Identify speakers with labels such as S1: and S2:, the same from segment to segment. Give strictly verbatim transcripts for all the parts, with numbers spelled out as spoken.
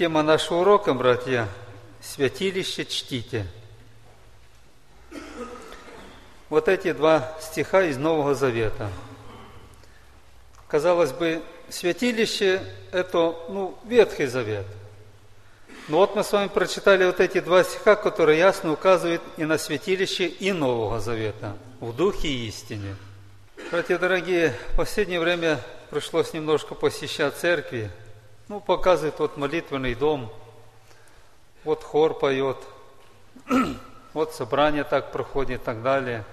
S1: Тема нашего урока, братья, «Святилище чтите». Вот эти два стиха из Нового Завета. Казалось бы, святилище – это, ну, Ветхий Завет. Но вот мы с вами прочитали вот эти два стиха, которые ясно указывают и на святилище и Нового Завета, в духе и истине. Братья дорогие, в последнее время пришлось немножко посещать церкви. Ну, показывает вот молитвенный дом, вот хор поет, вот собрание так проходит и так далее.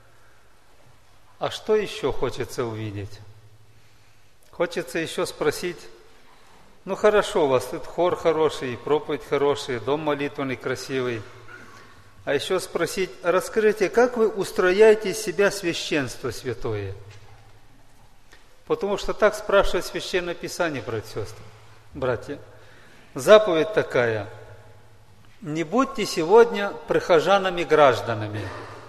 S1: А что еще хочется увидеть? Хочется еще спросить, ну хорошо, у вас тут хор хороший, проповедь хорошая, дом молитвенный красивый. А еще спросить, расскажите, как вы устрояете из себя священство святое? Потому что так спрашивает Священное Писание, братья и сестры. Братья, заповедь такая: не будьте сегодня прихожанами-гражданами.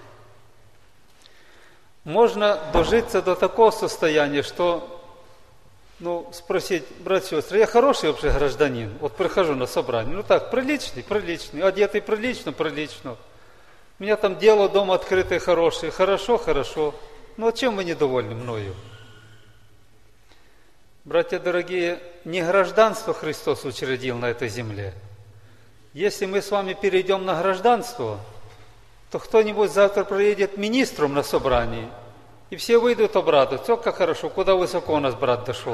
S1: Можно дожиться до такого состояния, что, ну, спросить, братья и сестры, я хороший вообще гражданин, вот прихожу на собрание, ну так, приличный, приличный, одетый прилично, прилично. У меня там дело дома открытое, хорошее, хорошо, хорошо. Ну, а чем вы недовольны мною? Братья дорогие, не гражданство Христос учредил на этой земле. Если мы с вами перейдем на гражданство, то кто-нибудь завтра приедет министром на собрании, и все выйдут обрадоваться. О, как хорошо, куда высоко у нас брат дошел.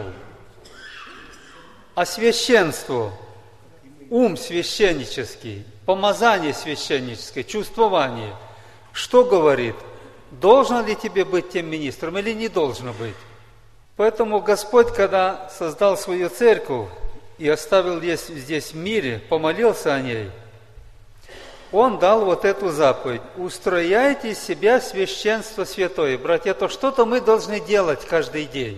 S1: А священство, ум священнический, помазание священническое, чувствование, что говорит? Должно ли тебе быть тем министром или не должно быть? Поэтому Господь, когда создал свою церковь и оставил здесь в мире, помолился о ней, Он дал вот эту заповедь: устрояйте из себя священство святое. Братья, то что-то мы должны делать каждый день,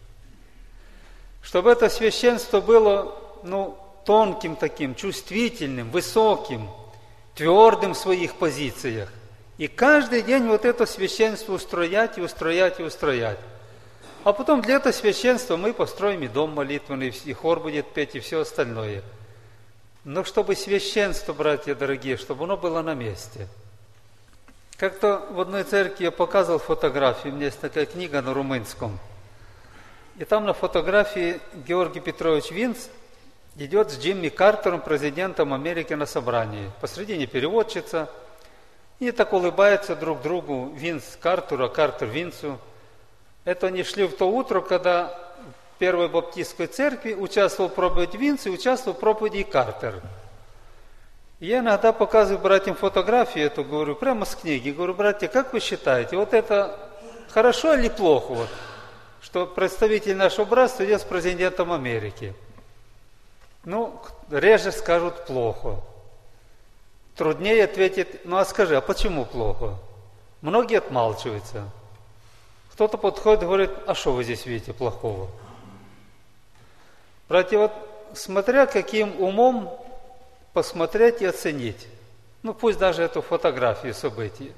S1: чтобы это священство было, ну, тонким таким, чувствительным, высоким, твердым в своих позициях. И каждый день вот это священство устроять и устроять и устроять. А потом для этого священства мы построим и дом молитвенный, и хор будет петь, и все остальное. Но чтобы священство, братья дорогие, чтобы оно было на месте. Как-то в одной церкви я показывал фотографию, у меня есть такая книга на румынском. И там на фотографии Георгий Петрович Винц идет с Джимми Картером, президентом Америки, на собрании. Посредине переводчица. И так улыбаются друг другу, Винц Картеру, а Картер Винцу. Это они шли в то утро, когда в Первой Баптистской церкви участвовал в проповеди Винц и участвовал в проповеди Картер. И я иногда показываю братьям фотографию эту, говорю, прямо с книги. Говорю, братья, как вы считаете, вот это хорошо или плохо, вот, что представитель нашего братства идет с президентом Америки? Ну, реже скажут плохо. Труднее ответить, ну а скажи, а почему плохо? Многие отмалчиваются. Кто-то подходит и говорит, а что вы здесь видите плохого? Братья, вот смотря каким умом посмотреть и оценить. Ну, пусть даже эту фотографию событий.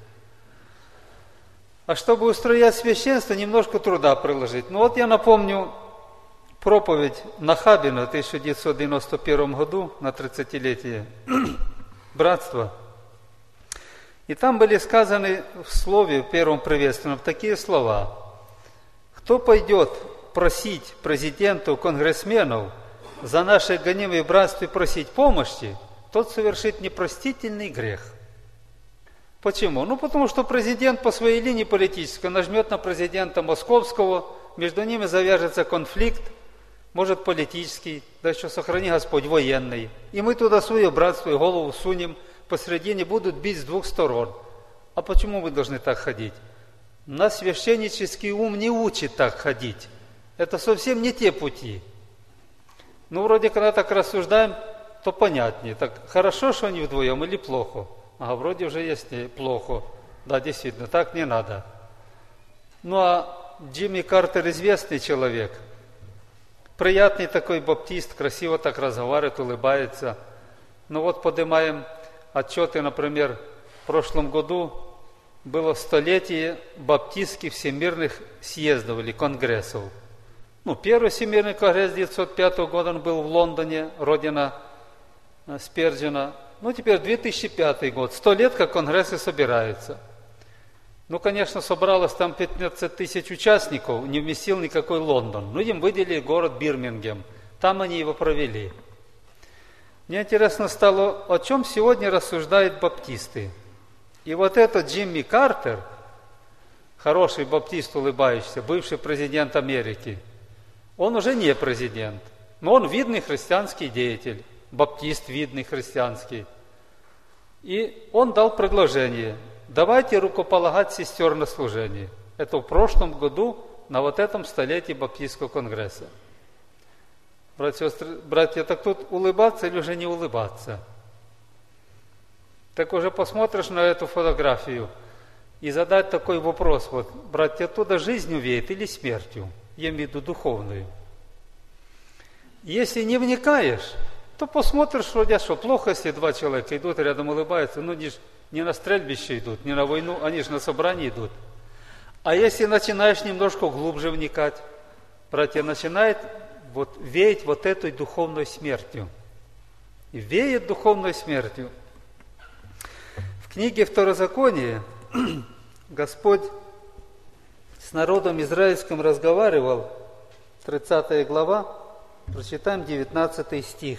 S1: А чтобы устроять священство, немножко труда приложить. Ну вот я напомню проповедь Нахабина в тысяча девятьсот девяносто первом году на тридцатилетие братства. И там были сказаны в слове, в первом приветственном, такие слова. Кто пойдет просить президентов, конгрессменов за наше гонимое братство и просить помощи, тот совершит непростительный грех. Почему? Ну, потому что президент по своей линии политической нажмет на президента Московского, между ними завяжется конфликт, может политический, да еще сохрани Господь, военный. И мы туда свое братство и голову сунем, посредине будут бить с двух сторон. А почему мы должны так ходить? Нас священнический ум не учит так ходить. Это совсем не те пути. Ну, вроде, когда так рассуждаем, то понятнее. Так хорошо, что они вдвоем, или плохо? А вроде уже есть плохо. Да, действительно, так не надо. Ну, а Джимми Картер известный человек. Приятный такой баптист, красиво так разговаривает, улыбается. Ну вот поднимаем отчеты, например, в прошлом году было столетие баптистских всемирных съездов или конгрессов. Ну, первый всемирный конгресс девятьсот пятого года он был в Лондоне, родина Сперджена. Ну, теперь две тысячи пятый год, сто лет, как конгрессы собираются. Ну, конечно, собралось там пятнадцать тысяч участников, не вместил никакой Лондон. Ну, им выделили город Бирмингем, там они его провели. Мне интересно стало, о чем сегодня рассуждают баптисты. И вот этот Джимми Картер, хороший баптист, улыбающийся, бывший президент Америки, он уже не президент, но он видный христианский деятель, баптист видный христианский. И он дал предложение: давайте рукополагать сестер на служении. Это в прошлом году, на вот этом столетии Баптистского конгресса. Братья, сестры, братья, так тут улыбаться или уже не улыбаться? Так уже посмотришь на эту фотографию и задать такой вопрос: вот, братья, оттуда жизнью веет или смертью? Я имею в виду духовную. Если не вникаешь, то посмотришь, вроде, что плохо, если два человека идут рядом, улыбаются, ну не, не на стрельбище идут, не на войну, они же на собрание идут. А если начинаешь немножко глубже вникать, братья, начинает вот веять вот этой духовной смертью. И веет духовной смертью. В книге Второзаконие Господь с народом израильским разговаривал, тридцатая глава, прочитаем девятнадцатый стих.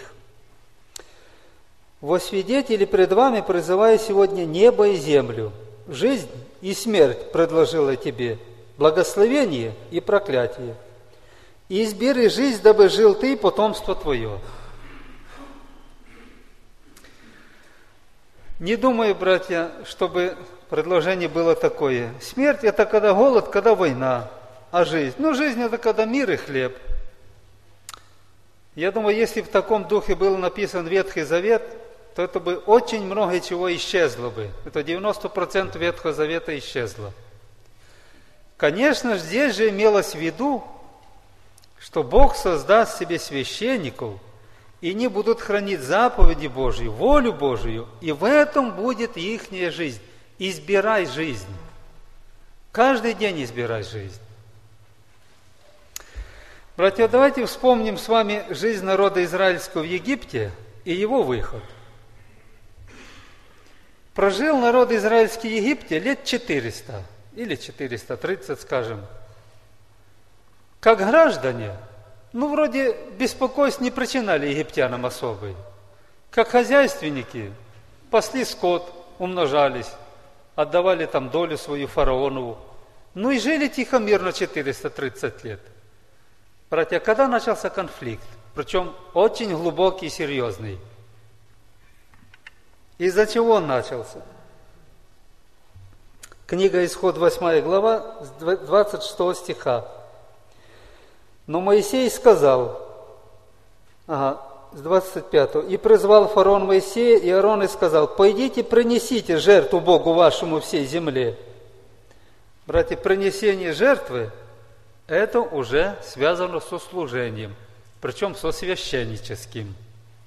S1: «Во свидетели пред вами призываю сегодня небо и землю. Жизнь и смерть предложила тебе, благословение и проклятие. И избери жизнь, дабы жил ты и потомство твое». Не думаю, братья, чтобы предложение было такое. Смерть – это когда голод, когда война, а жизнь? Ну, жизнь – это когда мир и хлеб. Я думаю, если в таком духе был написан Ветхий Завет, то это бы очень много чего исчезло бы. Это девяносто процентов Ветхого Завета исчезло. Конечно, здесь же имелось в виду, что Бог создаст себе священников, и они будут хранить заповеди Божьи, волю Божию, и в этом будет ихняя жизнь. Избирай жизнь. Каждый день избирай жизнь. Братья, давайте вспомним с вами жизнь народа израильского в Египте и его выход. Прожил народ израильский в Египте лет четыреста, или четыреста тридцать, скажем. Как граждане, ну, вроде беспокойств не причиняли египтянам особой. Как хозяйственники, пасли скот, умножались, отдавали там долю свою фараонову. Ну и жили тихо, мирно четыреста тридцать лет. Братья, когда начался конфликт, причем очень глубокий и серьезный? Из-за чего он начался? Книга Исход, восьмая глава, с двадцать шестого стиха. Но Моисей сказал, ага, с двадцать пятого, «И призвал фараон Моисея, и Аарон и сказал: пойдите, принесите жертву Богу вашему всей земле». Братья, принесение жертвы – это уже связано со служением, причем со священническим.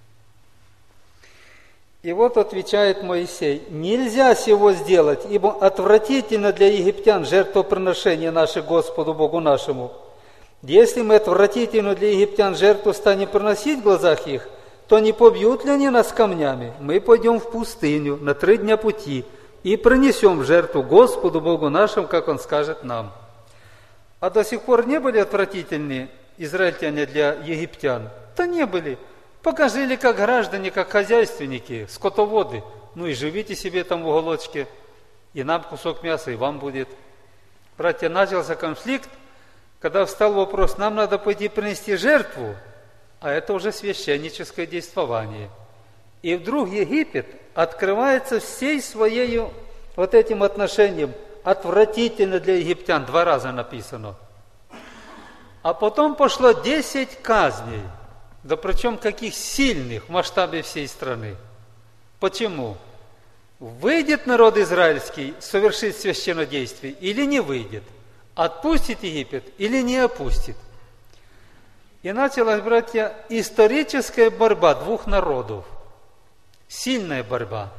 S1: И вот отвечает Моисей: «Нельзя сего сделать, ибо отвратительно для египтян жертвоприношение наше Господу Богу нашему. Если мы отвратительно для египтян жертву станем приносить в глазах их, то не побьют ли они нас камнями? Мы пойдем в пустыню на три дня пути и принесем жертву Господу Богу нашему, как Он скажет нам». А до сих пор не были отвратительны израильтяне для египтян? Да не были. Пока жили как граждане, как хозяйственники, скотоводы. Ну и живите себе там в уголочке, и нам кусок мяса, и вам будет. Братья, начался конфликт, когда встал вопрос: нам надо пойти принести жертву, а это уже священническое действование. И вдруг Египет открывается всей своей вот этим отношением. Отвратительно для египтян, два раза написано. А потом пошло десять казней, да причем каких сильных в масштабе всей страны. Почему? Выйдет народ израильский совершить священнодействие или не выйдет? Отпустит Египет или не опустит? И началась, братья, историческая борьба двух народов. Сильная борьба.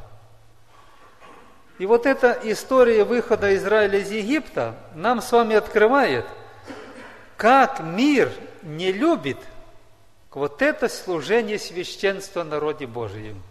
S1: И вот эта история выхода Израиля из Египта нам с вами открывает, как мир не любит Вот это служение священства народе Божьем.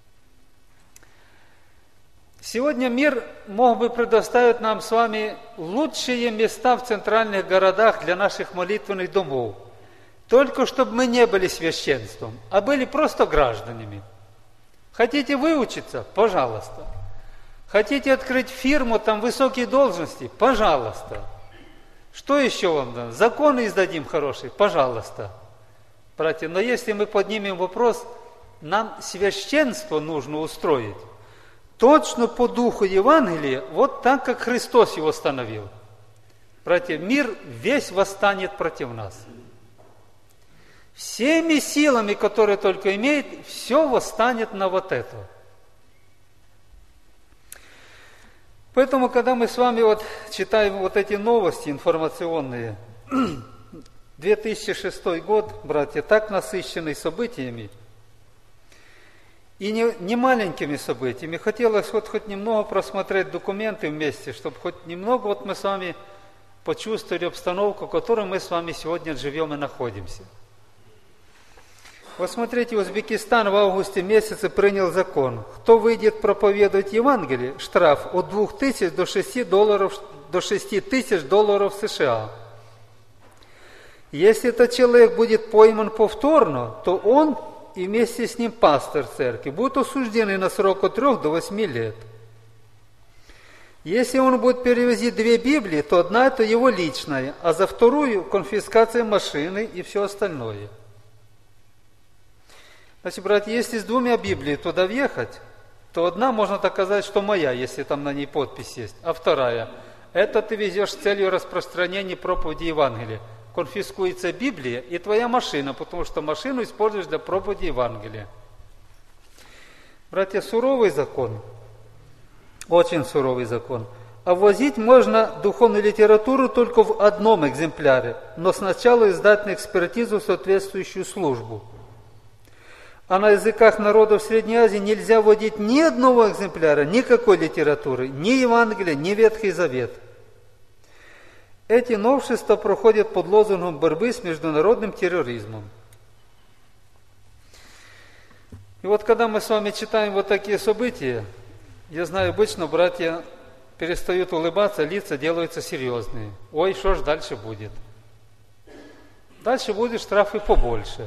S1: Сегодня мир мог бы предоставить нам с вами лучшие места в центральных городах для наших молитвенных домов. Только чтобы мы не были священством, а были просто гражданами. Хотите выучиться? Пожалуйста. Хотите открыть фирму, там высокие должности? Пожалуйста. Что еще вам надо? Законы издадим хорошие? Пожалуйста. Братья, но если мы поднимем вопрос, нам священство нужно устроить, точно по духу Евангелия, вот так, как Христос его установил. Братья, мир весь восстанет против нас. Всеми силами, которые только имеет, все восстанет на вот это. Поэтому, когда мы с вами вот читаем вот эти новости информационные, две тысячи шестой год, братья, так насыщенный событиями, и не, не маленькими событиями. Хотелось вот хоть немного просмотреть документы вместе, чтобы хоть немного вот мы с вами почувствовали обстановку, в которой мы с вами сегодня живем и находимся. Вот смотрите, Узбекистан в августе месяце принял закон. Кто выйдет проповедовать Евангелие, штраф от двух тысяч до шести долларов, до шести тысяч долларов США. Если этот человек будет пойман повторно, то он и вместе с ним пастор церкви будут осуждены на срок от трех до восьми лет. Если он будет перевозить две Библии, то одна это его личная, а за вторую конфискация машины и все остальное. Значит, братья, если с двумя Библиями туда въехать, то одна можно доказать, что моя, если там на ней подпись есть, а вторая, это ты везешь с целью распространения проповеди Евангелия. Конфискуется Библия и твоя машина, потому что машину используешь для проповеди Евангелия. Братья, суровый закон, очень суровый закон. А ввозить можно духовную литературу только в одном экземпляре, но сначала издать на экспертизу соответствующую службу. А на языках народов Средней Азии нельзя вводить ни одного экземпляра, никакой литературы, ни Евангелия, ни Ветхий Завет. Эти новшества проходят под лозунгом борьбы с международным терроризмом. И вот когда мы с вами читаем вот такие события, я знаю, обычно братья перестают улыбаться, лица делаются серьезные. Ой, что ж дальше будет? Дальше будет штрафы побольше.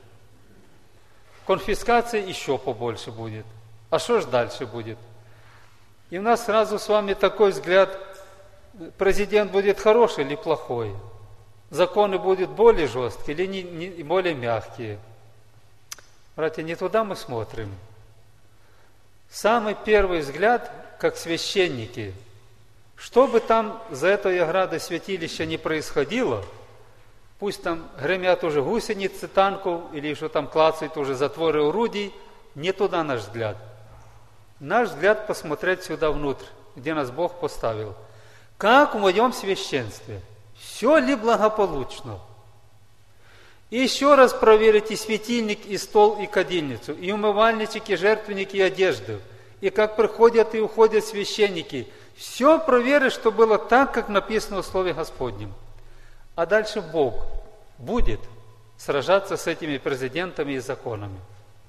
S1: Конфискация еще побольше будет. А что ж дальше будет? И у нас сразу с вами такой взгляд, президент будет хороший или плохой? Законы будут более жесткие или не, не, более мягкие? Братья, не туда мы смотрим. Самый первый взгляд, как священники, что бы там за этой оградой святилища не происходило, пусть там гремят уже гусеницы танков, или что там клацают уже затворы орудий, не туда наш взгляд. Наш взгляд посмотреть сюда внутрь, где нас Бог поставил. Как в моем священстве? Все ли благополучно? И еще раз проверите светильник, и стол, и кадильницу, и умывальничек, и жертвенник, и одежду. И как приходят и уходят священники. Все проверить, что было так, как написано в Слове Господнем. А дальше Бог будет сражаться с этими президентами и законами.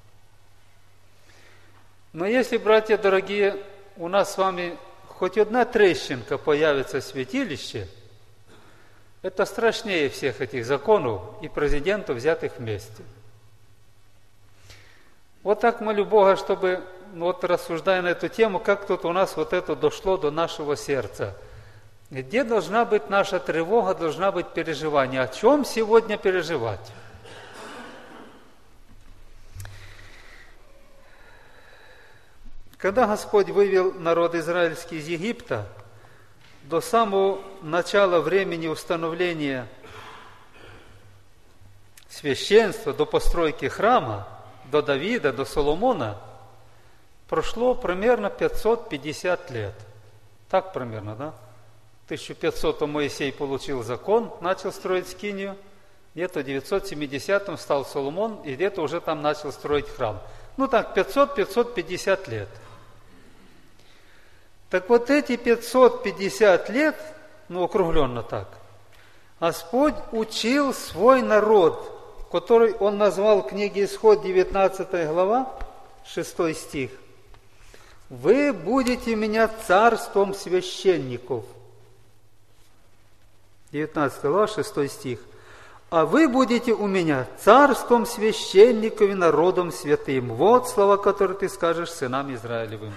S1: Но если, братья дорогие, у нас с вами хоть одна трещинка появится в святилище, это страшнее всех этих законов и президентов, взятых вместе. Вот так молю Бога, чтобы, вот рассуждая на эту тему, как тут у нас вот это дошло до нашего сердца. Где должна быть наша тревога, должна быть переживание? О чем сегодня переживать? Когда Господь вывел народ израильский из Египта, до самого начала времени установления священства, до постройки храма, до Давида, до Соломона, прошло примерно пятьсот пятьдесят лет. Так примерно, да? В тысяча пятисотом Моисей получил закон, начал строить скинию, где-то в девятьсот семидесятом стал Соломон, и где-то уже там начал строить храм. Ну так, пятьсот - пятьсот пятьдесят лет. Так вот эти пятьсот пятьдесят лет, ну округленно так, Господь учил свой народ который он назвал в книге Исход, девятнадцатая глава, шестой стих. «Вы будете у меня царством священников». девятнадцатая глава, шестой стих. «А вы будете у меня царством священников и народом святым». Вот слова, которые ты скажешь сынам Израилевым.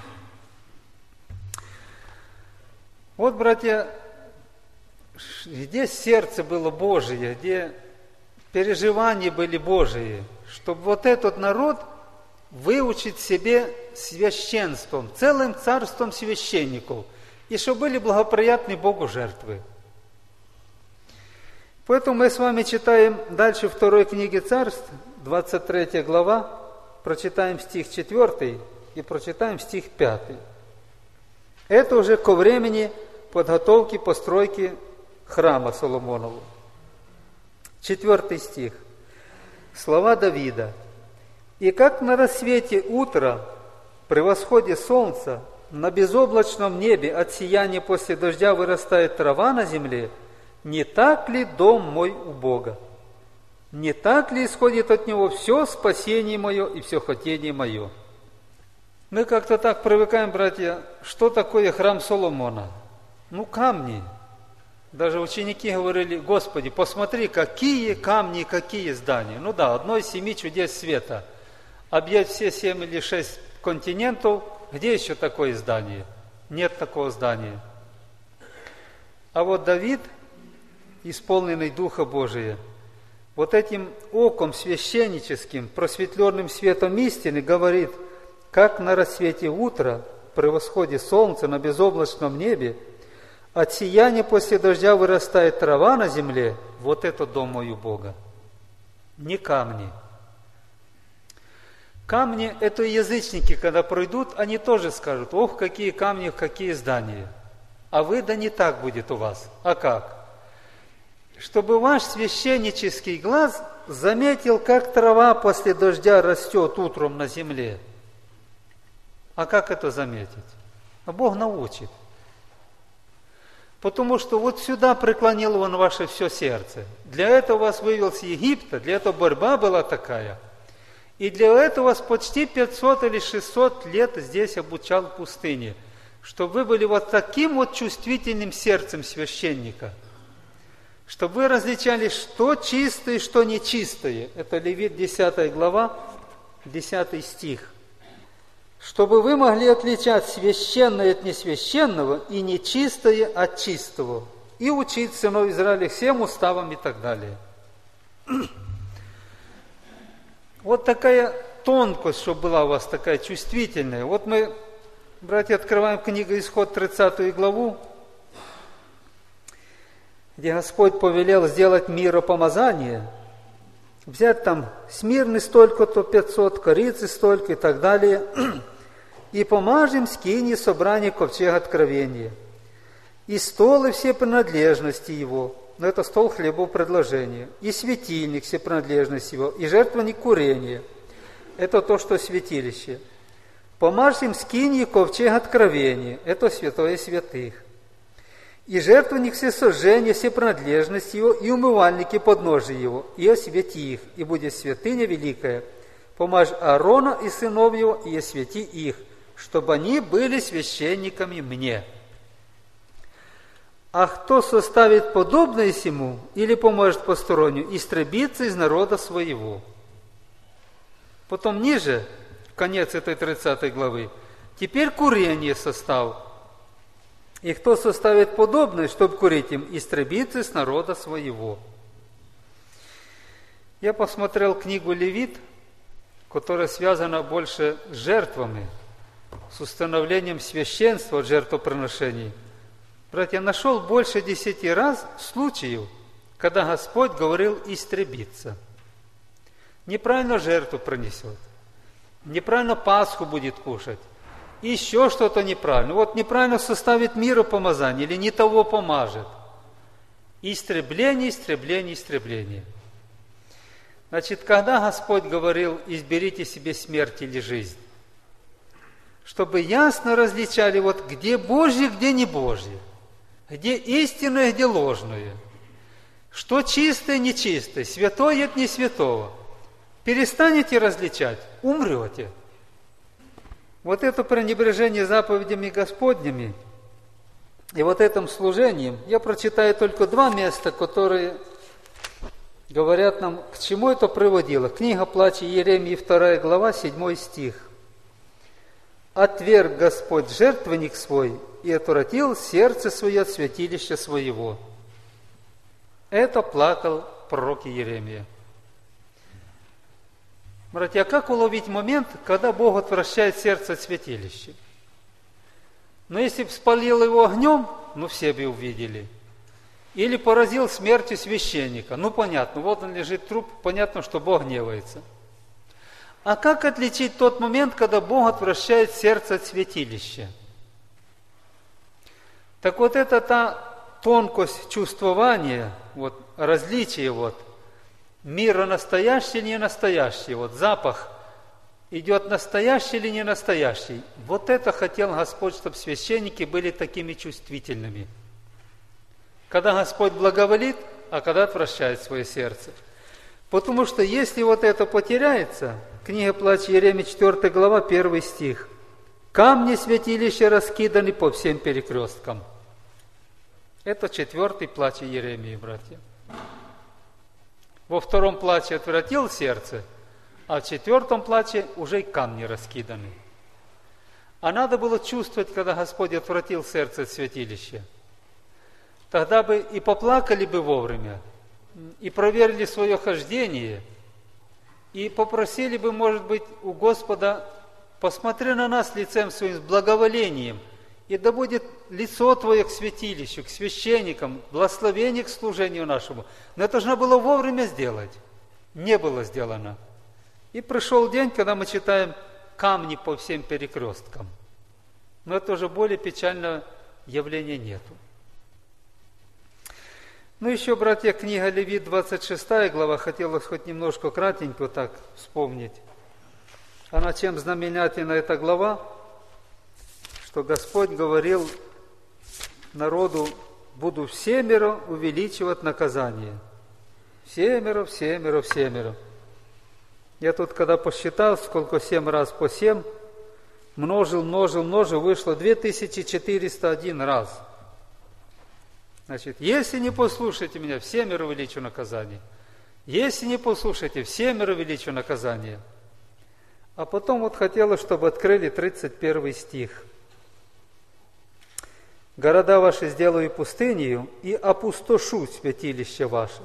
S1: Вот, братья, где сердце было Божие, где переживания были Божии, чтобы вот этот народ выучить себе священством, целым царством священников, и чтобы были благоприятны Богу жертвы. Поэтому мы с вами читаем дальше второй книги Царств, двадцать третья глава, прочитаем стих четвёртый и прочитаем стих пятый. Это уже ко времени подготовки постройки храма Соломонову. Четвертый стих. Слова Давида. «И как на рассвете утра, при восходе солнца, на безоблачном небе от сияния после дождя вырастает трава на земле, не так ли дом мой у Бога? Не так ли исходит от Него все спасение мое и все хотение мое?» Мы как-то так привыкаем, братья, что такое храм Соломона? Ну, камни. Даже ученики говорили: «Господи, посмотри, какие камни, какие здания». Ну да, одно из семи чудес света. Объять все семь или шесть континентов, где еще такое здание? Нет такого здания. А вот Давид, исполненный Духа Божия, вот этим оком священническим, просветленным светом истины, говорит: как на рассвете утра, при восходе солнца на безоблачном небе, от сияния после дождя вырастает трава на земле, вот это дом мой у Бога. Не камни. Камни – это язычники, когда пройдут, они тоже скажут: ох, какие камни, какие здания. А вы, да не так будет у вас. А как? Чтобы ваш священнический глаз заметил, как трава после дождя растет утром на земле. А как это заметить? А Бог научит. Потому что вот сюда преклонил Он ваше все сердце. Для этого вас вывел с Египта, для этого борьба была такая. И для этого вас почти пятьсот или шестьсот лет здесь обучал в пустыне, чтобы вы были вот таким вот чувствительным сердцем священника, чтобы вы различали, что чистое, что нечистое. Это Левит десятая глава, десятый стих. Чтобы вы могли отличать священное от несвященного и нечистое от чистого, и учить сынов Израиля всем уставам и так далее. Вот такая тонкость, чтобы была у вас такая чувствительная. Вот мы, братья, открываем книгу Исход, тридцатую главу, где Господь повелел сделать миропомазание, взять там смирны столько-то, пятьсот, корицы столько и так далее, и помажем скинии собрания ковчега откровения, и стол и все принадлежности его, но это стол хлебов предложения, и светильник, все принадлежности его, и жертвенник курения, это то, что святилище. Помажем скинии ковчега откровения, это святое святых. И жертвенник всесожжения, все принадлежности его, и умывальники подножия его, и освети их, и будет святыня великая. Помажь Аарона и сынов его, и освети их, чтобы они были священниками мне. А кто составит подобное сему, или поможет постороннему, истребиться из народа своего. Потом ниже, конец этой тридцатой главы, теперь курение состав. И кто составит подобное, чтобы курить им, истребиться с народа своего. Я посмотрел книгу Левит, которая связана больше с жертвами, с установлением священства от жертвоприношений. Братья, нашел больше десяти раз случаев, когда Господь говорил истребиться. Неправильно жертву принесет, неправильно Пасху будет кушать, еще что-то неправильно. Вот неправильно составит миропомазание или не того помажет. Истребление, истребление, истребление. Значит, когда Господь говорил: изберите себе смерть или жизнь, чтобы ясно различали, вот где Божье, где не Божье, где истинное, где ложное, что чистое, нечистое, святое от несвятого. Перестанете различать, умрете. Вот это пренебрежение заповедями Господними и вот этим служением, я прочитаю только два места, которые говорят нам, к чему это приводило. Книга Плача Иеремии, вторая глава, седьмой стих. «Отверг Господь жертвенник свой и отвратил сердце свое от святилища своего». Это плакал пророк Иеремия. Братья, как уловить момент, когда Бог отвращает сердце от святилища? Но если бы спалил его огнем, ну все бы увидели. Или поразил смертью священника. Ну понятно, вот он лежит труп, понятно, что Бог гневается. А как отличить тот момент, когда Бог отвращает сердце от святилища? Так вот это та тонкость чувствования, вот различие вот, мира настоящий или не настоящий, вот запах идет настоящий или не настоящий. Вот это хотел Господь, чтобы священники были такими чувствительными. Когда Господь благоволит, а когда отвращает свое сердце. Потому что если вот это потеряется, книга Плача Иеремии, четвёртая глава, первый стих. «Камни святилища раскиданы по всем перекресткам». Это четвертый плач Иеремии, братья. Во втором плаче отвратил сердце, а в четвертом плаче уже и камни раскиданы. А надо было чувствовать, когда Господь отвратил сердце от святилища. Тогда бы и поплакали бы вовремя, и проверили свое хождение, и попросили бы, может быть, у Господа: посмотри на нас лицем своим с благоволением, и да будет лицо Твое к святилищу, к священникам, благословение к служению нашему. Но это же надо было вовремя сделать. Не было сделано. И пришел день, когда мы читаем камни по всем перекресткам. Но это уже более печального явления нету. Ну еще, братья, книга Левит, двадцать шестая глава, хотелось хоть немножко кратенько так вспомнить. Она чем знаменательна, эта глава? Что Господь говорил народу: буду всемеро увеличивать наказание. Всемеро, всемеро, всемеро. Я тут, когда посчитал, сколько семь раз по семь, множил, множил, множил, вышло две тысячи четыреста один раз. Значит, если не послушаете меня, всемеро увеличу наказание. Если не послушаете, всемеро увеличу наказание. А потом вот хотелось, чтобы открыли тридцать первый стих. «Города ваши сделаю пустынею и опустошу святилище ваше».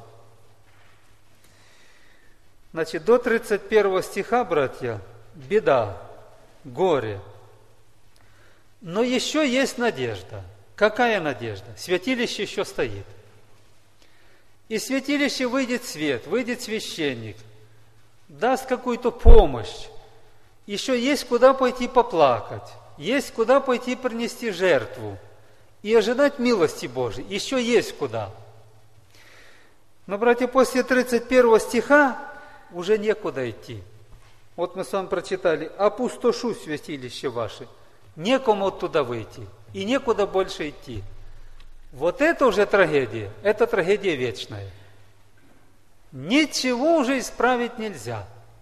S1: Значит, до тридцать первого стиха, братья, беда, горе. Но еще есть надежда. Какая надежда? Святилище еще стоит. Из святилища выйдет свет, выйдет священник, даст какую-то помощь. Еще есть куда пойти поплакать, есть куда пойти принести жертву и ожидать милости Божией. Еще есть куда. Но, братья, после тридцать первого стиха уже некуда идти. Вот мы с вами прочитали: «Опустошу святилище ваше». Некому оттуда выйти и некуда больше идти. Вот это уже трагедия, это трагедия вечная. Ничего уже исправить нельзя.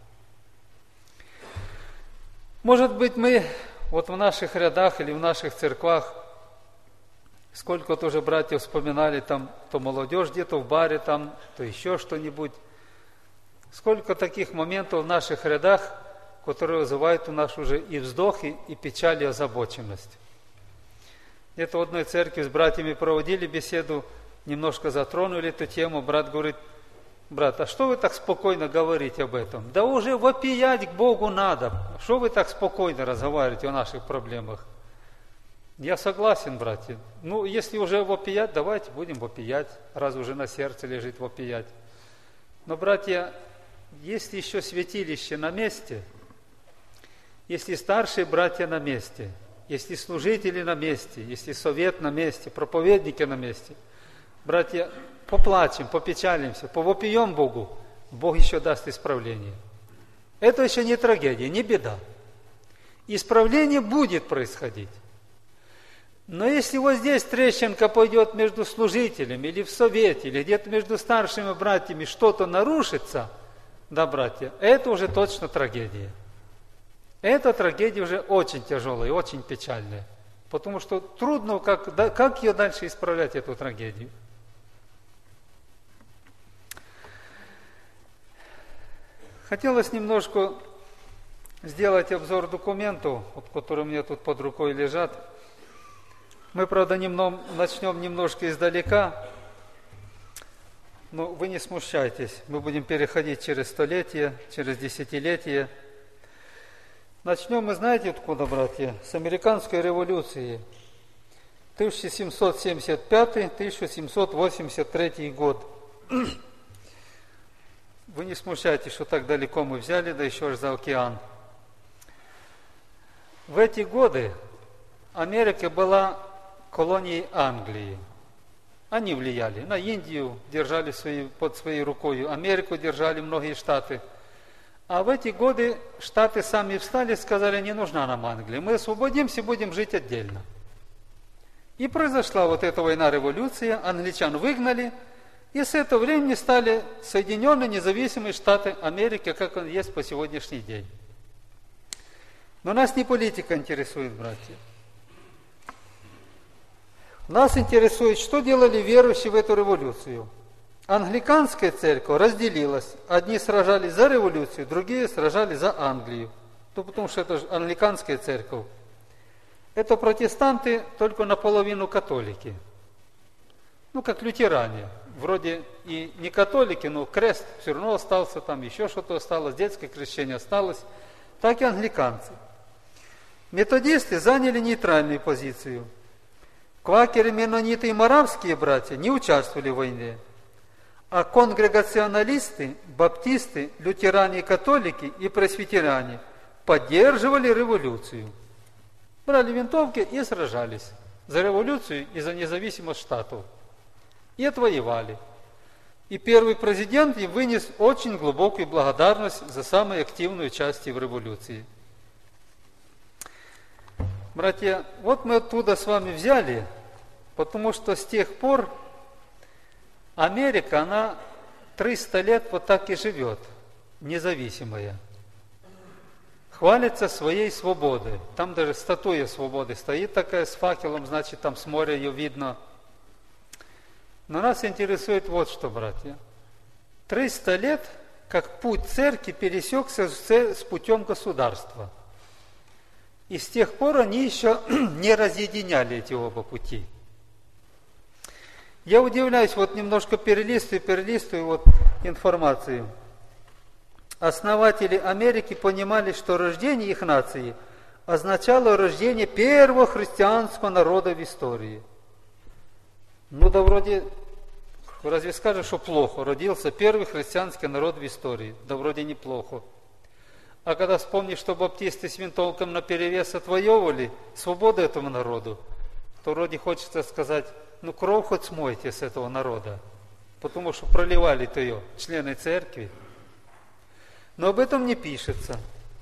S1: Может быть, мы вот в наших рядах или в наших церквах, сколько тоже братьев вспоминали, там, то молодежь где-то в баре, там, то еще что-нибудь. Сколько таких моментов в наших рядах, которые вызывают у нас уже и вздох, и, и печаль, и озабоченность. Где-то в одной церкви с братьями проводили беседу, немножко затронули эту тему. Брат говорит: брат, а что вы так спокойно говорите об этом? Да уже вопиять к Богу надо. Что вы так спокойно разговариваете о наших проблемах? Я согласен, братья. Ну, если уже вопиять, давайте будем вопиять, раз уже на сердце лежит вопиять. Но, братья, если еще святилище на месте, если старшие братья на месте, если служители на месте, если совет на месте, проповедники на месте, братья, поплачем, попечалимся, повопием Богу, Бог еще даст исправление. Это еще не трагедия, не беда. Исправление будет происходить. Но если вот здесь трещинка пойдет между служителями или в совете, или где-то между старшими братьями что-то нарушится, да, братья, это уже точно трагедия. Эта трагедия уже очень тяжелая, очень печальная. Потому что трудно, как, да, как ее дальше исправлять, эту трагедию. Хотелось немножко сделать обзор документов, вот, которые у меня тут под рукой лежат. Мы, правда, немного, начнем немножко издалека, но вы не смущайтесь, мы будем переходить через столетия, через десятилетия. Начнем мы, знаете, откуда, братья? С американской революции. тысяча семьсот семьдесят пятый — тысяча семьсот восемьдесят третий год. Вы не смущайтесь, что так далеко мы взяли, да еще ж за океан. В эти годы Америка была колонией Англии. Они влияли на Индию, держали свои, под своей рукой, Америку держали многие штаты. А в эти годы штаты сами встали и сказали, не нужна нам Англия, мы освободимся, будем жить отдельно. И произошла вот эта война-революция, англичан выгнали, и с этого времени стали Соединенные Независимые Штаты Америки, как он есть по сегодняшний день. Но нас не политика интересует, братья. Нас интересует, что делали верующие в эту революцию. Англиканская церковь разделилась. Одни сражались за революцию, другие сражались за Англию. Ну, потому что это же англиканская церковь. Это протестанты, только наполовину католики. Ну, как лютеране. Вроде и не католики, но крест все равно остался, там еще что-то осталось, детское крещение осталось. Так и англиканцы. Методисты заняли нейтральную позицию. Квакеры, меннониты и моравские братья не участвовали в войне. А конгрегационалисты, баптисты, лютеране и католики и пресвитеряне поддерживали революцию. Брали винтовки и сражались за революцию и за независимость штатов. И отвоевали. И первый президент им вынес очень глубокую благодарность за самое активное участие в революции. Братья, вот мы оттуда с вами взяли, потому что с тех пор Америка, она триста лет вот так и живет, независимая. Хвалится своей свободой. Там даже статуя свободы стоит такая с факелом, значит, там с моря ее видно. Но нас интересует вот что, братья. триста лет, как путь церкви пересекся с путем государства. И с тех пор они еще не разъединяли эти оба пути. Я удивляюсь, вот немножко перелистываю, перелистываю вот информацию. Основатели Америки понимали, что рождение их нации означало рождение первого христианского народа в истории. Ну да вроде, разве скажешь, что плохо? Родился первый христианский народ в истории. Да вроде неплохо. А когда вспомнишь, что баптисты с винтовком наперевес отвоевывали свободу этому народу, то вроде хочется сказать, ну кровь хоть смойте с этого народа, потому что проливали-то ее члены церкви. Но об этом не пишется.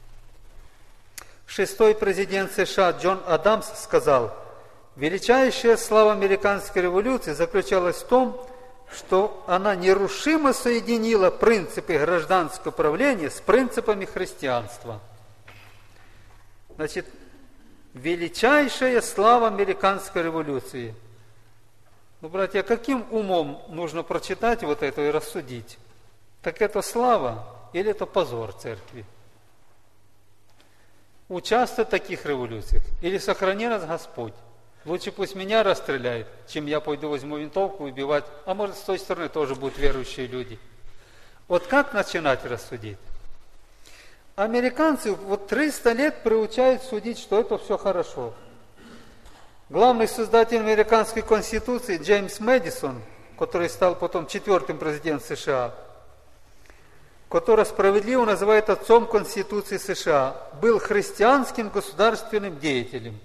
S1: Шестой президент США Джон Адамс сказал, величайшая слава американской революции заключалась в том, что она нерушимо соединила принципы гражданского правления с принципами христианства. Значит, величайшая слава американской революции. Ну, братья, каким умом нужно прочитать вот это и рассудить? Так это слава или это позор церкви? Участвовать в таких революциях или сохрани нас Господь? Лучше пусть меня расстреляют, чем я пойду возьму винтовку убивать. А может, с той стороны тоже будут верующие люди. Вот как начинать рассудить? Американцы вот триста лет приучают судить, что это все хорошо. Главный создатель американской конституции Джеймс Мэдисон, который стал потом четвертым президентом США, который справедливо называют отцом Конституции США, был христианским государственным деятелем.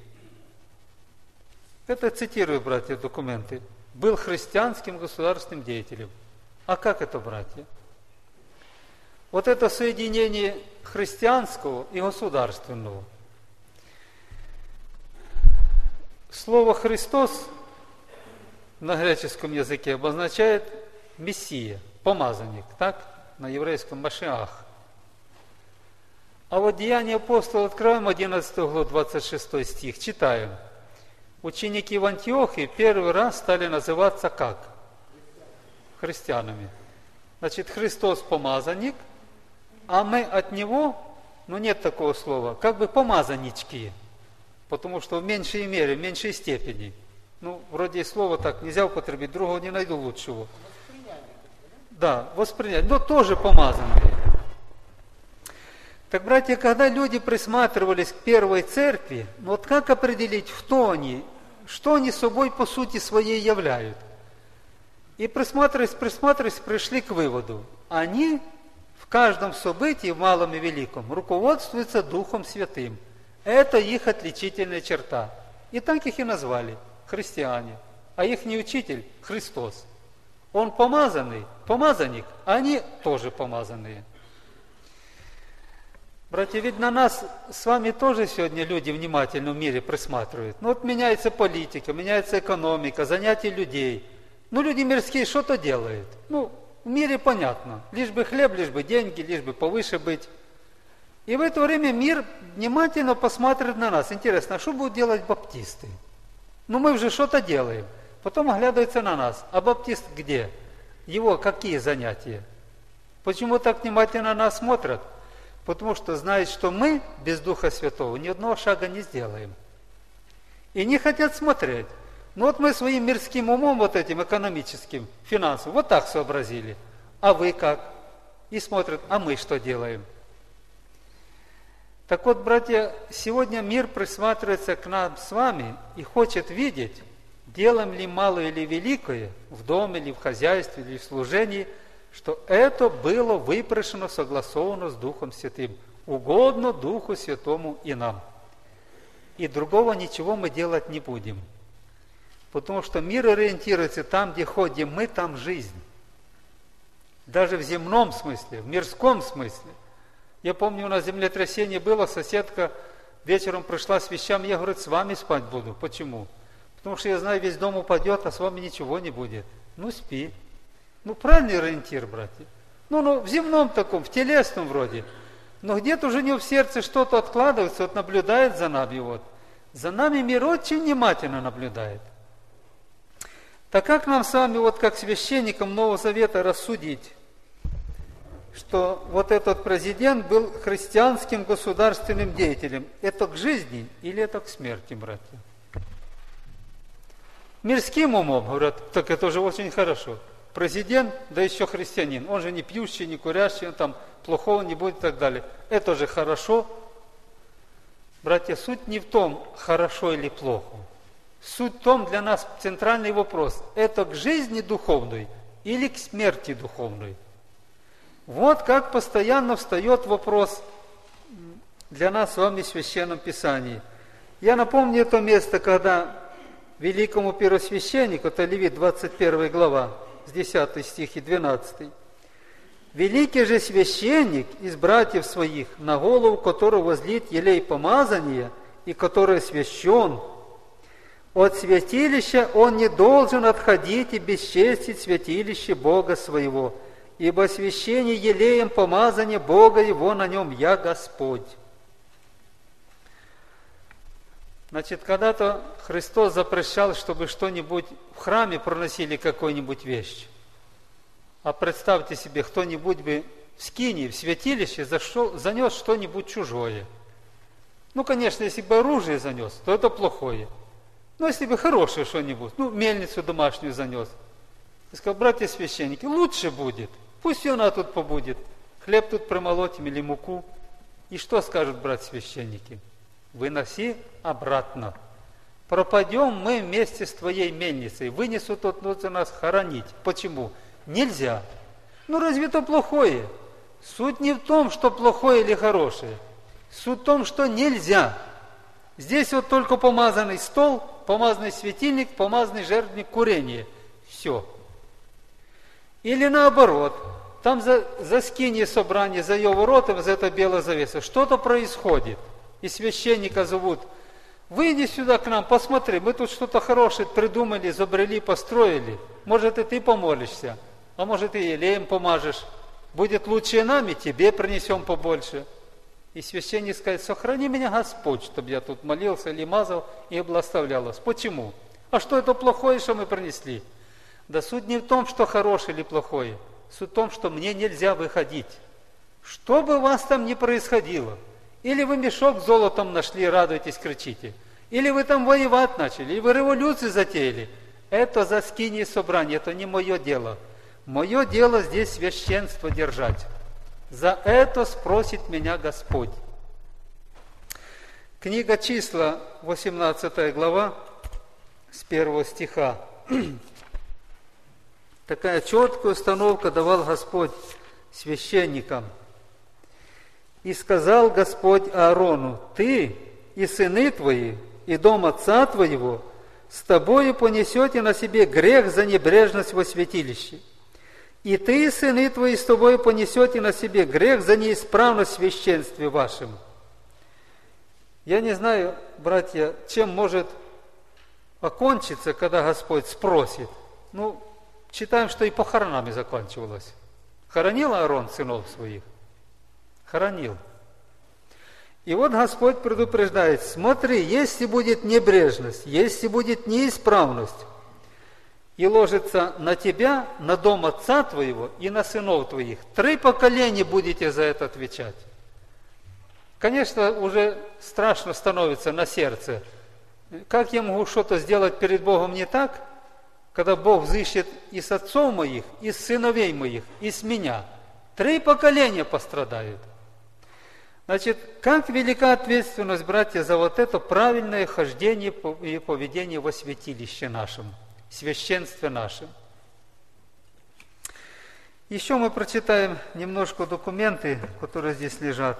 S1: Это цитирую, братья, документы. Был христианским государственным деятелем. А как это, братья? Вот это соединение христианского и государственного. Слово «Христос» на греческом языке обозначает Мессия, помазанник, так? На еврейском Машиах. А вот Деяния апостолов откроем одиннадцатую главу, двадцать шестой стих, читаем. Ученики в Антиохии первый раз стали называться как? Христианами. Значит, Христос помазанник, а мы от Него, ну нет такого слова, как бы помазаннички. Потому что в меньшей мере, в меньшей степени. Ну, вроде и слова так нельзя употребить, другого не найду лучшего. Да, воспринять, но тоже помазанные. Так, братья, когда люди присматривались к первой церкви, ну вот как определить, кто они, что они собой по сути своей являют? И присматриваясь, присматриваясь, пришли к выводу, они в каждом событии, в малом и великом, руководствуются Духом Святым. Это их отличительная черта. И так их и назвали христиане. А их не учитель Христос. Он помазанный, помазанник, а они тоже помазанные. Братья, ведь на нас с вами тоже сегодня люди внимательно в мире присматривают. Ну вот меняется политика, меняется экономика, занятия людей. Ну люди мирские что-то делают. Ну в мире понятно. Лишь бы хлеб, лишь бы деньги, лишь бы повыше быть. И в это время мир внимательно посмотрит на нас. Интересно, а что будут делать баптисты? Ну мы уже что-то делаем. Потом оглядывается на нас. А баптист где? Его какие занятия? Почему так внимательно на нас смотрят? Потому что знают, что мы без Духа Святого ни одного шага не сделаем. И не хотят смотреть. Ну вот мы своим мирским умом, вот этим экономическим, финансовым, вот так сообразили. А вы как? И смотрят, а мы что делаем? Так вот, братья, сегодня мир присматривается к нам с вами и хочет видеть, делаем ли малое или великое, в доме или в хозяйстве или в служении, что это было выпрошено, согласовано с Духом Святым, угодно Духу Святому и нам. И другого ничего мы делать не будем. Потому что мир ориентируется там, где ходим мы, там жизнь. Даже в земном смысле, в мирском смысле. Я помню, у нас землетрясение было, соседка вечером пришла с вещами, я говорю, с вами спать буду. Почему? Потому что я знаю, весь дом упадет, а с вами ничего не будет. Ну, спи. Ну, правильный ориентир, братья. Ну, ну, в земном таком, в телесном вроде. Но где-то уже у него в сердце что-то откладывается, вот наблюдает за нами. Вот. За нами мир очень внимательно наблюдает. Так как нам с вами, вот как священникам Нового Завета, рассудить, что вот этот президент был христианским государственным деятелем? Это к жизни или это к смерти, братья? Мирским умом, говорят, так это уже очень хорошо. Президент, да еще христианин, он же не пьющий, не курящий, он там плохого не будет и так далее. Это же хорошо. Братья, суть не в том, хорошо или плохо. Суть в том, для нас центральный вопрос, это к жизни духовной или к смерти духовной? Вот как постоянно встает вопрос для нас с вами в Священном Писании. Я напомню это место, когда великому первосвященнику, это Левит, двадцать первая глава, с десятого стих и двенадцатый. «Великий же священник из братьев своих, на голову которого возлит елей помазания, и который священ, от святилища он не должен отходить и бесчестить святилище Бога своего, ибо освящение елеем помазания Бога его на нем я Господь». Значит, когда-то Христос запрещал, чтобы что-нибудь в храме проносили, какую-нибудь вещь. А представьте себе, кто-нибудь бы в скинии, в святилище зашел, занес что-нибудь чужое. Ну, конечно, если бы оружие занес, то это плохое. Но если бы хорошее что-нибудь, ну, мельницу домашнюю занес. И сказал, братья священники, лучше будет, пусть и она тут побудет. Хлеб тут промолотим или муку. И что скажут братья-священники? Выноси обратно. Пропадем мы вместе с твоей мельницей. Вынесут тут нужно нас хоронить. Почему? Нельзя. Ну разве это плохое? Суть не в том, что плохое или хорошее. Суть в том, что нельзя. Здесь вот только помазанный стол, помазанный светильник, помазанный жертвенник, курение. Все. Или наоборот. Там за, за скинье собрание, за ее воротами, за это белая завеса. Что-то происходит. И священника зовут выйди сюда к нам, посмотри, мы тут что-то хорошее придумали, изобрели, построили. Может, и ты помолишься, а может, и елеем помажешь. Будет лучше нам, и тебе принесем побольше. И священник скажет: сохрани меня, Господь, чтобы я тут молился или мазал и благословлял вас. Почему? А что это плохое, что мы принесли? Да суть не в том, что хорошее или плохое. Суть в том, что мне нельзя выходить. Что бы у вас там ни происходило, или вы мешок с золотом нашли, радуетесь, кричите, или вы там воевать начали, или вы революцию затеяли, это за скиние собрания, это не мое дело. Мое дело здесь священство держать. За это спросит меня Господь. Книга Числа, восемнадцатая глава, с первого стиха. Такая четкая установка давал Господь священникам. «И сказал Господь Аарону: ты и сыны твои, и дом отца твоего с тобою понесете на себе грех за небрежность во святилище. И ты и сыны твои с тобою понесете на себе грех за неисправность в священстве вашем». Я не знаю, братья, чем может окончиться, когда Господь спросит. Ну, читаем, что и похоронами заканчивалось. Хоронил Аарон сынов своих? Хоронил. И вот Господь предупреждает: смотри, если будет небрежность, если будет неисправность, и ложится на тебя, на дом отца твоего и на сынов твоих, три поколения будете за это отвечать. Конечно, уже страшно становится на сердце. Как я могу что-то сделать перед Богом не так, когда Бог взыщет и с отцов моих, и с сыновей моих, и с меня? Три поколения пострадают. Значит, как велика ответственность, братья, за вот это правильное хождение и поведение во святилище нашем, священстве нашем. Еще мы прочитаем немножко документы, которые здесь лежат.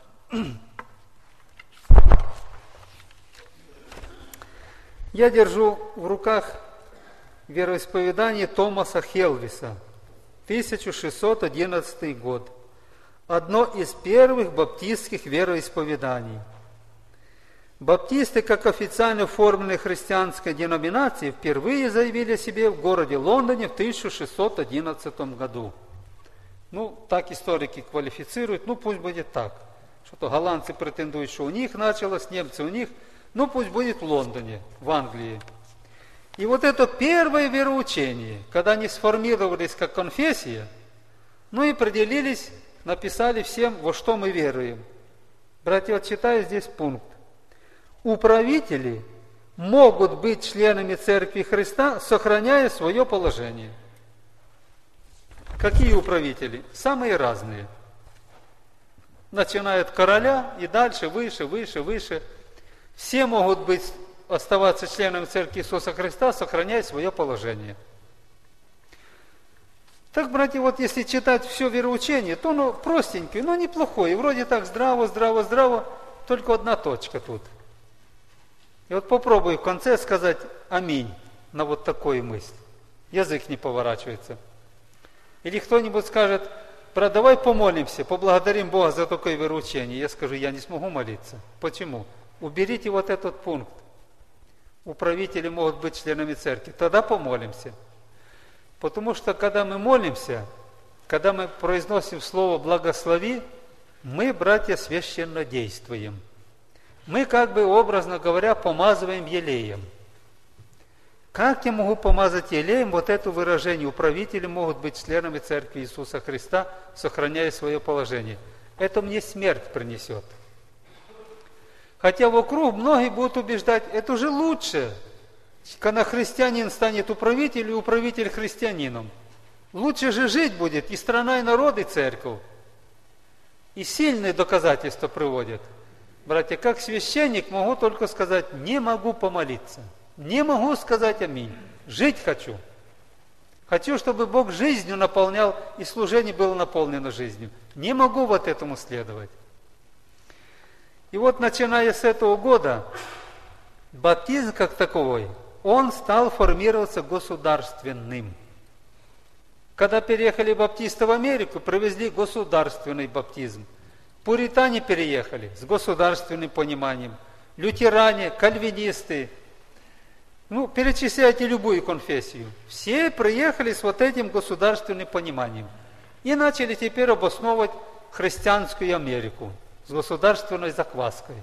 S1: Я держу в руках вероисповедание Томаса Хелвиса, тысяча шестьсот одиннадцатый год. Одно из первых баптистских вероисповеданий. Баптисты, как официально оформленной христианской деноминации, впервые заявили о себе в городе Лондоне в тысяча шестьсот одиннадцатом году. Ну, так историки квалифицируют, ну пусть будет так. Что-то голландцы претендуют, что у них началось, немцы у них, ну пусть будет в Лондоне, в Англии. И вот это первое вероучение, когда они сформировались как конфессия, ну и определились, написали всем, во что мы веруем. Братья, вот читаю здесь пункт. Управители могут быть членами Церкви Христа, сохраняя свое положение. Какие управители? Самые разные. Начиная от короля и дальше, выше, выше, выше. Все могут быть, оставаться членами Церкви Иисуса Христа, сохраняя свое положение. Так, братья, вот если читать все вероучение, то оно простенькое, но неплохое. Вроде так здраво, здраво, здраво, только одна точка тут. И вот попробую в конце сказать аминь на вот такую мысль. Язык не поворачивается. Или кто-нибудь скажет: брат, давай помолимся, поблагодарим Бога за такое вероучение. Я скажу: я не смогу молиться. Почему? Уберите вот этот пункт. Управители могут быть членами церкви. Тогда помолимся. Потому что, когда мы молимся, когда мы произносим слово «благослови», мы, братья, священно действуем. Мы, как бы, образно говоря, помазываем елеем. Как я могу помазать елеем? Вот это выражение: управители могут быть членами Церкви Иисуса Христа, сохраняя свое положение. Это мне смерть принесет. Хотя вокруг многие будут убеждать: это же лучше, когда христианин станет управителем, и управитель христианином. Лучше же жить будет и страна, и народ, и церковь. И сильные доказательства приводят. Братья, как священник могу только сказать: не могу помолиться, не могу сказать аминь. Жить хочу. Хочу, чтобы Бог жизнью наполнял, и служение было наполнено жизнью. Не могу вот этому следовать. И вот, начиная с этого года, баптизм как таковой, он стал формироваться государственным. Когда переехали баптисты в Америку, провезли государственный баптизм. Пуритане переехали с государственным пониманием. лютеране, кальвинисты, ну, перечисляйте любую конфессию. Все приехали с вот этим государственным пониманием и начали теперь обосновывать христианскую Америку с государственной закваской.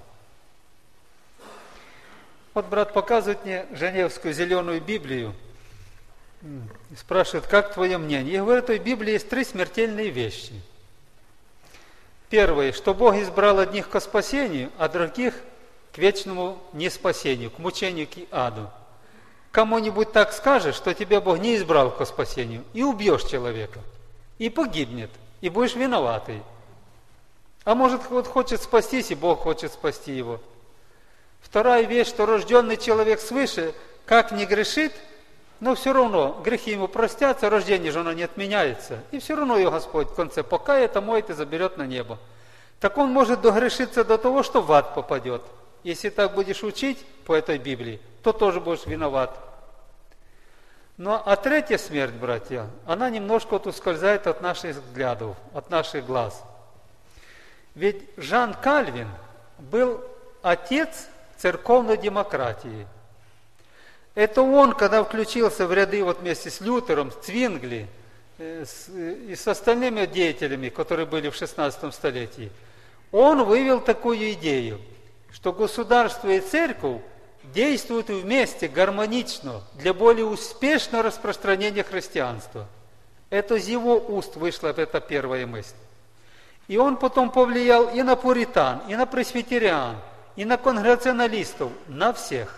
S1: Вот брат показывает мне Женевскую зеленую Библию и спрашивает, как твое мнение? Я говорю, в этой Библии есть три смертельные вещи. Первое, что Бог избрал одних ко спасению, а других к вечному неспасению, к мучению, к аду. Кому-нибудь так скажешь, что тебя Бог не избрал ко спасению, и убьешь человека, и погибнет, и будешь виноватый. А может, вот хочет спастись, и Бог хочет спасти его. Вторая вещь, что рожденный человек свыше, как не грешит, но все равно грехи ему простятся, рождение же оно не отменяется. И все равно ее Господь в конце покает, омоет и заберет на небо. Так он может догрешиться до того, что в ад попадет. Если так будешь учить по этой Библии, то тоже будешь виноват. Ну, а третья смерть, братья, она немножко вот ускользает от наших взглядов, от наших глаз. Ведь Жан Кальвин был отец церковной демократии. Это он, когда включился в ряды вот вместе с Лютером, с Цвингли э, с, и с остальными деятелями, которые были в шестнадцатом столетии, он вывел такую идею, что государство и церковь действуют вместе гармонично для более успешного распространения христианства. Это из его уст вышла эта первая мысль. И он потом повлиял и на пуритан, и на пресвитериан, и на конгрегационалистов, на всех.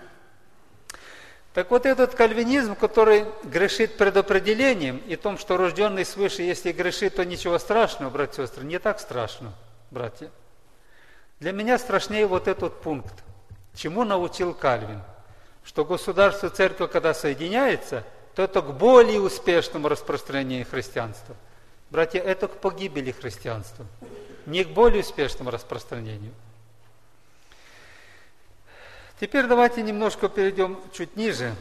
S1: Так вот этот кальвинизм, который грешит предопределением, и том, что рожденный свыше, если грешит, то ничего страшного, братья и сестры, не так страшно, братья. Для меня страшнее вот этот пункт. Чему научил Кальвин? Что государство и церковь, когда соединяется, то это к более успешному распространению христианства. Братья, это к погибели христианства, не к более успешному распространению. Теперь давайте немножко перейдем чуть ниже.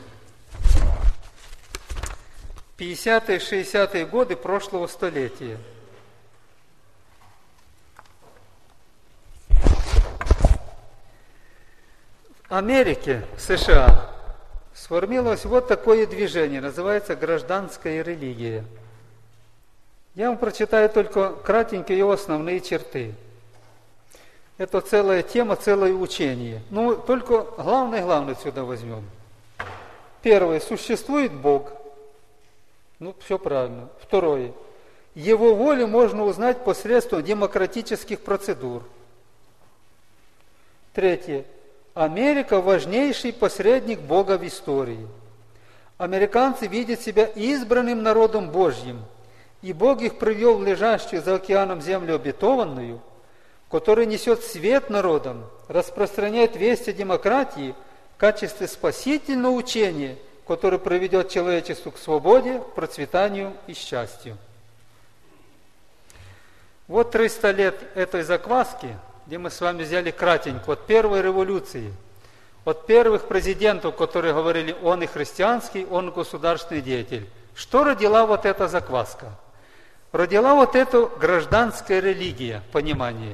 S1: пятидесятые, шестидесятые годы прошлого столетия. В Америке, в США, сформировалось вот такое движение, называется гражданская религия. Я вам прочитаю только кратенько его основные черты. Это целая тема, целое учение. Ну, только главное-главное отсюда возьмем. Первое. Существует Бог. Ну, все правильно. Второе. Его волю можно узнать посредством демократических процедур. Третье. Америка – важнейший посредник Бога в истории. Американцы видят себя избранным народом Божьим, и Бог их привел в лежащую за океаном землю обетованную, который несет свет народам, распространяет весть о демократии в качестве спасительного учения, которое приведет человечеству к свободе, процветанию и счастью. Вот триста лет этой закваски, где мы с вами взяли кратенько, от первой революции, от первых президентов, которые говорили, он и христианский, он государственный деятель. Что родила вот эта закваска? Родила вот эту гражданская религия, понимание.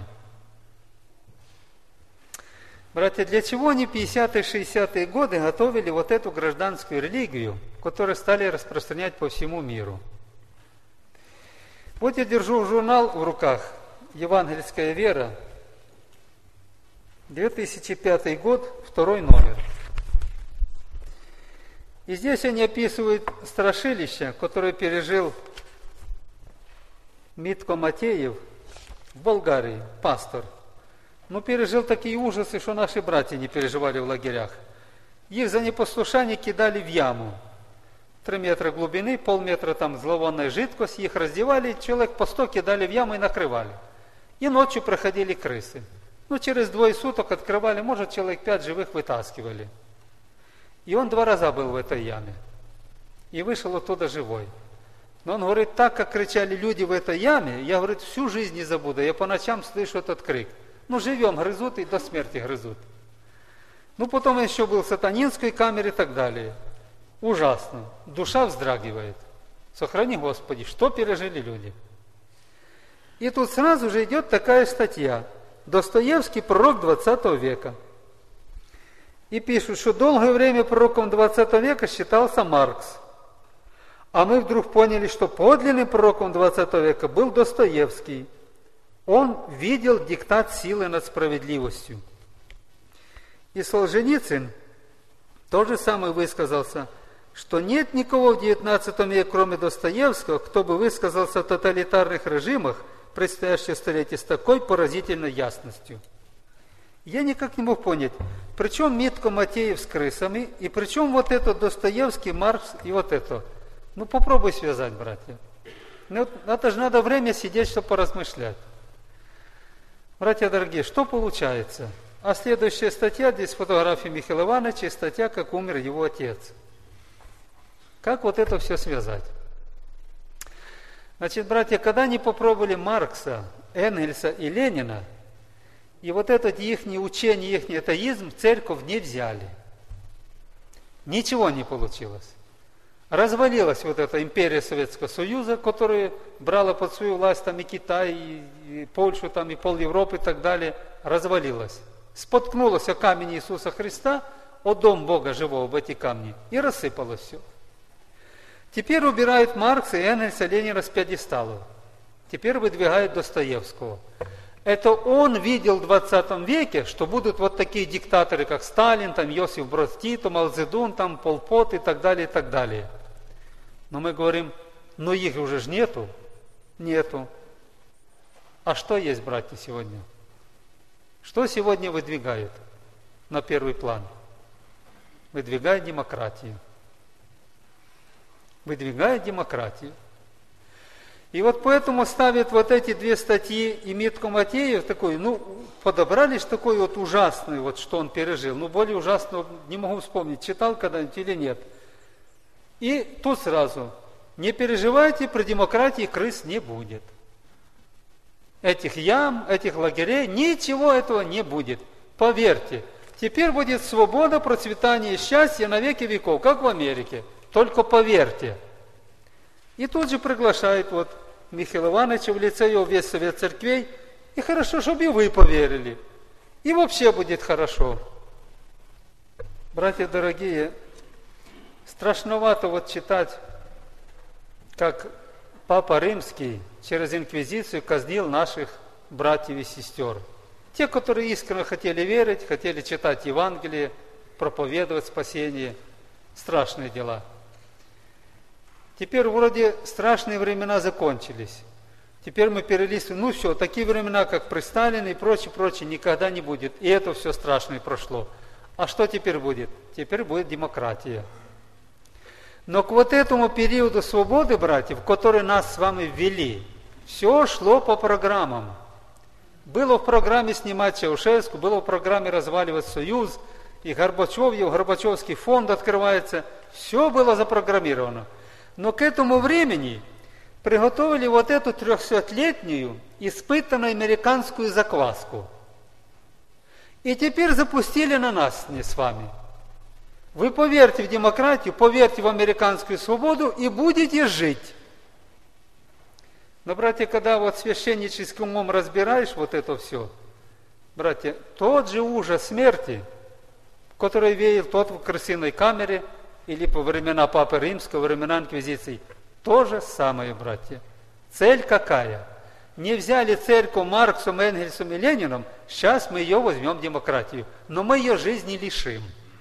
S1: Братья, для чего они в пятидесятые, шестидесятые годы готовили вот эту гражданскую религию, которую стали распространять по всему миру? Вот я держу журнал в руках «Евангельская вера», две тысячи пятый год, второй номер. И здесь они описывают страшилище, которое пережил Митко Матеев в Болгарии, пастор. Но пережил такие ужасы, что наши братья не переживали в лагерях. Их за непослушание кидали в яму. Три метра глубины, полметра там зловонная жидкость, их раздевали, человек по сто кидали в яму и накрывали. И ночью проходили крысы. Ну, через двое суток открывали, может, человек пять живых вытаскивали. И он два раза был в этой яме. И вышел оттуда живой. Но он говорит, так как кричали люди в этой яме, я, говорит, всю жизнь не забуду. Я по ночам слышу этот крик. Ну, живем, грызут и до смерти грызут. Ну, потом еще был в сатанинской камере и так далее. Ужасно. Душа вздрагивает. Сохрани, Господи, что пережили люди. И тут сразу же идет такая статья. Достоевский, пророк двадцатого века. И пишут, что долгое время пророком двадцатого века считался Маркс. А мы вдруг поняли, что подлинным пророком двадцатого века был Достоевский. Он видел диктат силы над справедливостью. И Солженицын тоже самое высказался, что нет никого в девятнадцатом веке, кроме Достоевского, кто бы высказался о тоталитарных режимах предстоящего столетия с такой поразительной ясностью. Я никак не мог понять, при чем Митко Матеев с крысами, и при чем вот это Достоевский, Маркс и вот это. Ну попробуй связать, братья. Ну, это же надо время сидеть, чтобы поразмышлять. Братья дорогие, что получается? А следующая статья, здесь фотография Михаила Ивановича, и статья, как умер его отец. Как вот это все связать? Значит, братья, когда они попробовали Маркса, Энгельса и Ленина, и вот это их учение, их атеизм в церковь не взяли. Ничего не получилось. Развалилась вот эта империя Советского Союза, которая брала под свою власть там и Китай, и, и Польшу, там, и пол Европы и так далее. Развалилась. Споткнулась о камень Иисуса Христа, о дом Бога живого в эти камни, и рассыпалось все. Теперь убирают Маркса, Энгельса, Ленина с пьедесталов. Теперь выдвигают Достоевского. Это он видел в двадцатом веке, что будут вот такие диктаторы, как Сталин, там, Иосиф Брод Тито, Мао Цзэдун, там, Пол Пот и так далее, и так далее. Но мы говорим, ну их уже ж нету. Нету. А что есть, братья, сегодня? Что сегодня выдвигают на первый план? Выдвигают демократию. Выдвигают демократию. И вот поэтому ставят вот эти две статьи, и Митко Матеев такой, ну, подобрали ж такой вот ужасный, вот что он пережил. Ну, более ужасного не могу вспомнить, читал когда-нибудь или нет. И тут сразу, не переживайте, при демократии крыс не будет. Этих ям, этих лагерей, ничего этого не будет. Поверьте, теперь будет свобода, процветание и счастье на веки веков, как в Америке. Только поверьте. И тут же приглашает вот Михаила Ивановича в лице его весь совет церквей. И хорошо, чтобы и вы поверили. И вообще будет хорошо. Братья дорогие, страшновато вот читать, как Папа Римский через инквизицию казнил наших братьев и сестер. Те, которые искренне хотели верить, хотели читать Евангелие, проповедовать спасение. Страшные дела. Теперь вроде страшные времена закончились. Теперь мы перелистываем, ну все, такие времена, как при Сталине и прочее, прочее, никогда не будет. И это все страшное прошло. А что теперь будет? Теперь будет демократия. Но к вот этому периоду свободы, братья, в который нас с вами ввели, все шло по программам. Было в программе снимать Чаушеску, было в программе разваливать Союз, и Горбачев, и Горбачевский фонд открывается. Все было запрограммировано. Но к этому времени приготовили вот эту трехсотлетнюю испытанную американскую закваску. И теперь запустили на нас не с вами. Вы поверьте в демократию, поверьте в американскую свободу и будете жить. Но, братья, когда вот священническим умом разбираешь вот это все, братья, тот же ужас смерти, который веял тот в крысиной камере, или по времена Папы Римского, времена инквизиции. То же самое, братья. Цель какая? Не взяли церковь Марксом, Энгельсом и Лениным, сейчас мы ее возьмем, демократию. Но мы ее жизни лишим.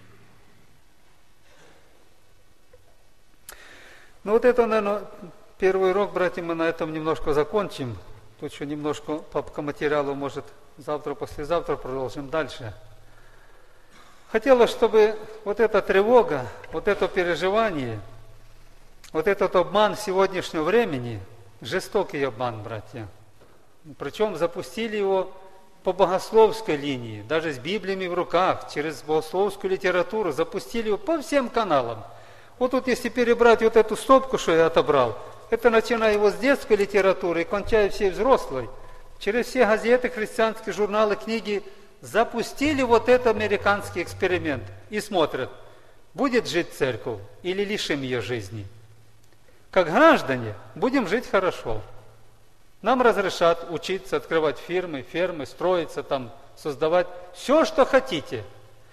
S1: Ну вот это, наверное, первый урок, братья, мы на этом немножко закончим. Тут еще немножко по материалу, может, завтра, послезавтра продолжим дальше. Хотелось, чтобы вот эта тревога, вот это переживание, вот этот обман сегодняшнего времени, жестокий обман, братья, причем запустили его по богословской линии, даже с Библиями в руках, через богословскую литературу, запустили его по всем каналам. Вот тут, если перебрать вот эту стопку, что я отобрал, это начиная его с детской литературы и кончая всей взрослой, через все газеты, христианские журналы, книги, запустили вот этот американский эксперимент и смотрят, будет жить церковь или лишим ее жизни. Как граждане будем жить хорошо. Нам разрешат учиться, открывать фирмы, фермы, строиться там, создавать все, что хотите.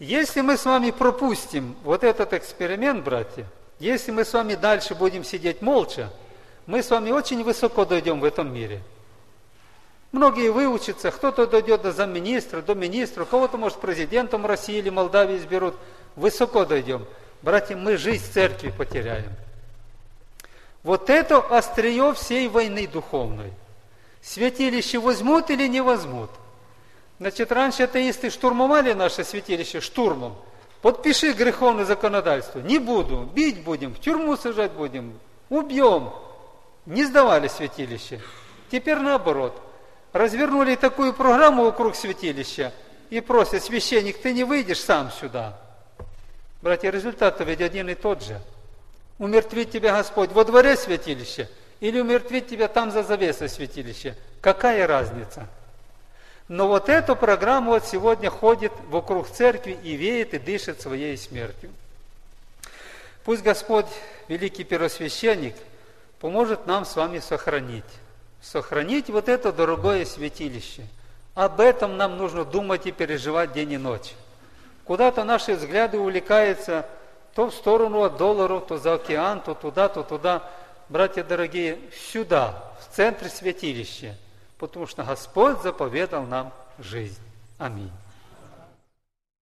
S1: Если мы с вами пропустим вот этот эксперимент, братья, если мы с вами дальше будем сидеть молча, мы с вами очень высоко дойдем в этом мире. Многие выучатся, кто-то дойдет до замминистра, до министра, кого-то, может, президентом России или Молдавии изберут. Высоко дойдем. Братья, мы жизнь церкви потеряем. Вот это острие всей войны духовной. Святилище возьмут или не возьмут? Значит, раньше атеисты штурмовали наше святилище штурмом. Подпиши греховное законодательство. Не буду, бить будем, в тюрьму сажать будем, убьем. Не сдавали святилище. Теперь наоборот. Развернули такую программу вокруг святилища и просят: священник, ты не выйдешь сам сюда. Братья, результат-то ведь один и тот же. Умертвить тебя Господь во дворе святилища или умертвить тебя там за завесой святилища. Какая разница? Но вот эту программу вот сегодня ходит вокруг церкви и веет, и дышит своей смертью. Пусть Господь, великий первосвященник, поможет нам с вами сохранить. Сохранить вот это дорогое святилище. Об этом нам нужно думать и переживать день и ночь. Куда-то наши взгляды увлекаются то в сторону от долларов, то за океан, то туда, то туда. Братья дорогие, сюда, в центр святилища. Потому что Господь заповедал нам жизнь. Аминь.